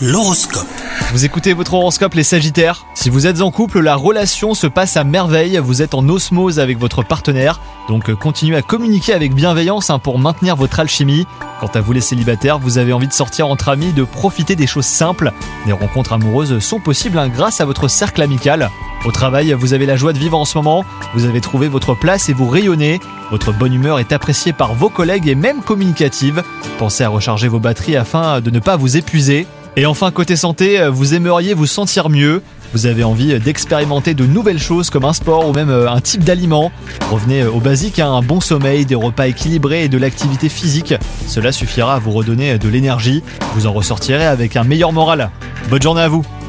L'horoscope. Vous écoutez votre horoscope les Sagittaires. Si vous êtes en couple, la relation se passe à merveille, vous êtes en osmose avec votre partenaire, donc continuez à communiquer avec bienveillance pour maintenir votre alchimie. Quant à vous les célibataires, vous avez envie de sortir entre amis, de profiter des choses simples. Des rencontres amoureuses sont possibles grâce à votre cercle amical. Au travail, vous avez la joie de vivre en ce moment, vous avez trouvé votre place et vous rayonnez. Votre bonne humeur est appréciée par vos collègues et même communicative. Pensez à recharger vos batteries afin de ne pas vous épuiser. Et enfin, côté santé, vous aimeriez vous sentir mieux. Vous avez envie d'expérimenter de nouvelles choses comme un sport ou même un type d'aliment. Revenez au basique, un bon sommeil, des repas équilibrés et de l'activité physique. Cela suffira à vous redonner de l'énergie. Vous en ressortirez avec un meilleur moral. Bonne journée à vous!